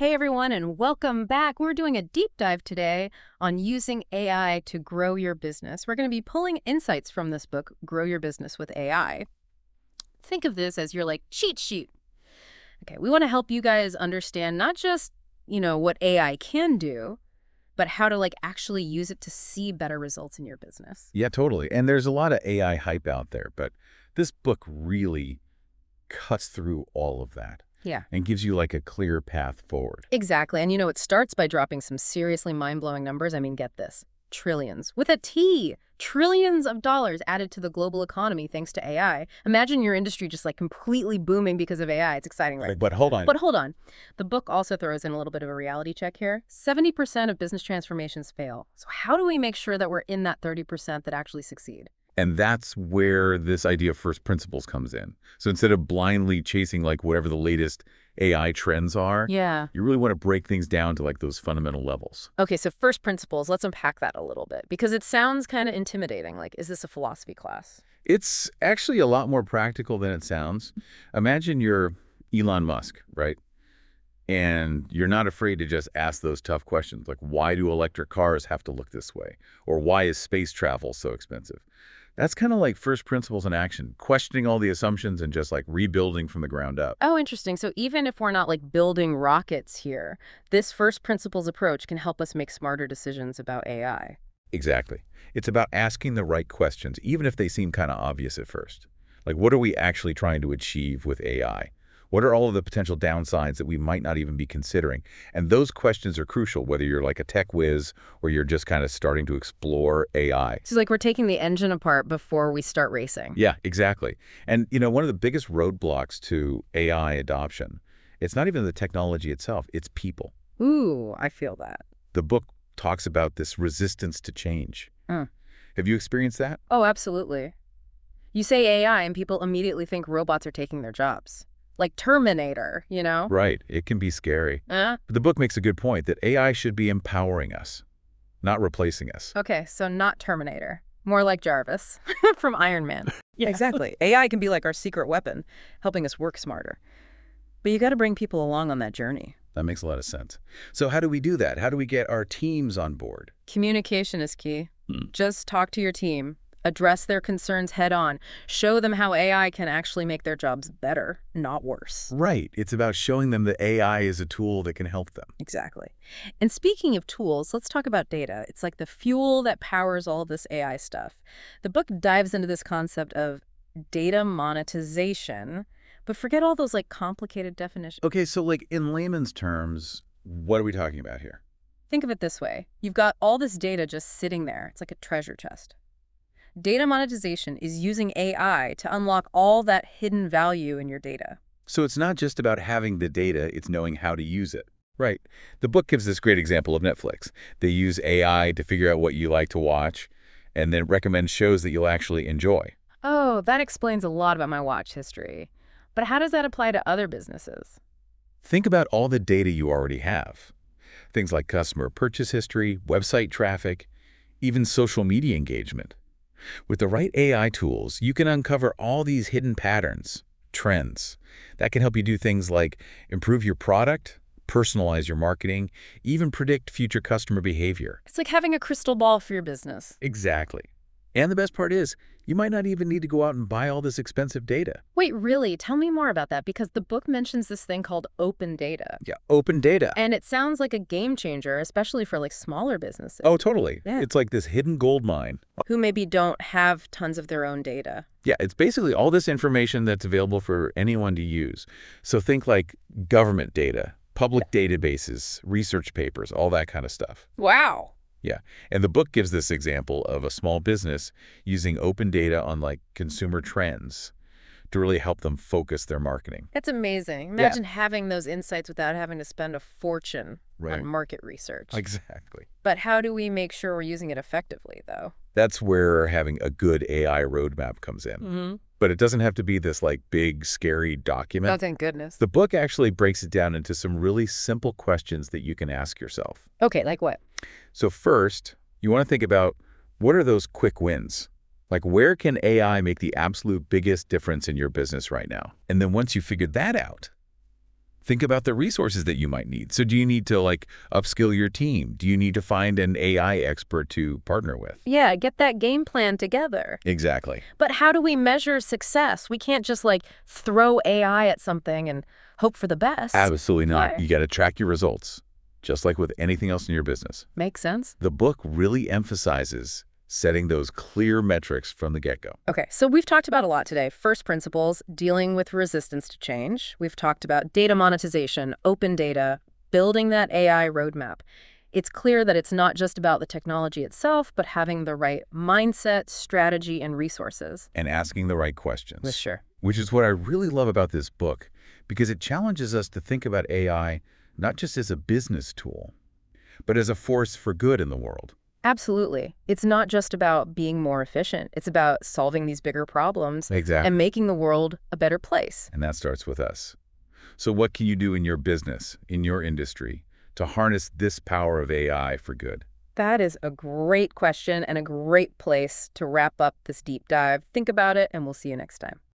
Hey everyone, and welcome back. We're doing a deep dive today on using AI to grow your business. We're going to be pulling insights from this book, Grow Your Business with AI. Think of this as your cheat sheet. Okay, we want to help you guys understand not just, what AI can do, but how to actually use it to see better results in your business. Yeah, totally. And there's a lot of AI hype out there, but this book really cuts through all of that Yeah. and gives you a clear path forward. Exactly. And it starts by dropping some seriously mind-blowing numbers. I mean, get this. Trillions. With a T. Trillions of dollars added to the global economy thanks to AI. Imagine your industry just completely booming because of AI. It's exciting, right? But hold on. But hold on. The book also throws in a little bit of a reality check here. 70% of business transformations fail. So how do we make sure that we're in that 30% that actually succeed? And that's where this idea of first principles comes in. So instead of blindly chasing whatever the latest AI trends are, Yeah. you really want to break things down to those fundamental levels. Okay, so first principles, let's unpack that a little bit because it sounds kind of intimidating. Is this a philosophy class? It's actually a lot more practical than it sounds. Imagine you're Elon Musk, right? And you're not afraid to just ask those tough questions, like why do electric cars have to look this way? Or why is space travel so expensive? That's kind of like first principles in action, questioning all the assumptions and just rebuilding from the ground up. Oh, interesting. So even if we're not building rockets here, this first principles approach can help us make smarter decisions about AI. Exactly. It's about asking the right questions, even if they seem kind of obvious at first. Like, what are we actually trying to achieve with AI? What are all of the potential downsides that we might not even be considering? And those questions are crucial, whether you're a tech whiz or you're just kind of starting to explore AI. So we're taking the engine apart before we start racing. Yeah, exactly. And, one of the biggest roadblocks to AI adoption, it's not even the technology itself, it's people. Ooh, I feel that. The book talks about this resistance to change. Mm. Have you experienced that? Oh, absolutely. You say AI and people immediately think robots are taking their jobs. Like Terminator, Right. It can be scary. Uh, But the book makes a good point that AI should be empowering us, not replacing us. okay, so not Terminator. More like Jarvis from Iron Man. Yeah, exactly. AI can be like our secret weapon, helping us work smarter. But you got to bring people along on that journey. That makes a lot of sense. So how do we do that? How do we get our teams on board? Communication is key. Hmm. Just talk to your team. Address their concerns head on. Show them how AI can actually make their jobs better, not worse. Right. It's about showing them that AI is a tool that can help them. Exactly. And speaking of tools, let's talk about data. It's like the fuel that powers all this AI stuff. The book dives into this concept of data monetization, but forget all those complicated definitions. Okay, so in layman's terms, what are we talking about here? Think of it this way. You've got all this data just sitting there. It's like a treasure chest. Data monetization is using AI to unlock all that hidden value in your data. So it's not just about having the data, it's knowing how to use it. Right. The book gives this great example of Netflix. They use AI to figure out what you like to watch and then recommend shows that you'll actually enjoy. Oh, that explains a lot about my watch history. But how does that apply to other businesses? Think about all the data you already have. Things like customer purchase history, website traffic, even social media engagement. With the right AI tools, you can uncover all these hidden patterns, trends. That can help you do things like improve your product, personalize your marketing, even predict future customer behavior. It's like having a crystal ball for your business. Exactly. And the best part is, you might not even need to go out and buy all this expensive data. Wait, really? Tell me more about that because the book mentions this thing called open data. Yeah, open data. And it sounds like a game changer, especially for smaller businesses. Oh, totally. Yeah. It's like this hidden gold mine. Who maybe don't have tons of their own data. Yeah, it's basically all this information that's available for anyone to use. So think like government data, public databases, research papers, all that kind of stuff. Wow. Yeah, and the book gives this example of a small business using open data on consumer trends to really help them focus their marketing. That's amazing. Imagine having those insights without having to spend a fortune on market research. Exactly. But how do we make sure we're using it effectively, though? That's where having a good AI roadmap comes in. Mm-hmm. But it doesn't have to be this big, scary document. Oh, thank goodness. The book actually breaks it down into some really simple questions that you can ask yourself. Okay, like what? So first, you want to think about what are those quick wins? Where can AI make the absolute biggest difference in your business right now? And then once you figured that out, Think about the resources that you might need. So do you need to upskill your team? Do you need to find an AI expert to partner with? Yeah, get that game plan together. Exactly. But how do we measure success? We can't just throw AI at something and hope for the best. Absolutely not. Why? You got to track your results, just like with anything else in your business. Makes sense. The book really emphasizes setting those clear metrics from the get-go. Okay, so we've talked about a lot today. First principles, dealing with resistance to change. We've talked about data monetization, open data, building that AI roadmap. It's clear that it's not just about the technology itself, but having the right mindset, strategy, and resources. And asking the right questions. Sure. Which is what I really love about this book, because it challenges us to think about AI not just as a business tool, but as a force for good in the world. Absolutely. It's not just about being more efficient. It's about solving these bigger problems Exactly. and making the world a better place. And that starts with us. So what can you do in your business, in your industry, to harness this power of AI for good? That is a great question and a great place to wrap up this deep dive. Think about it, and we'll see you next time.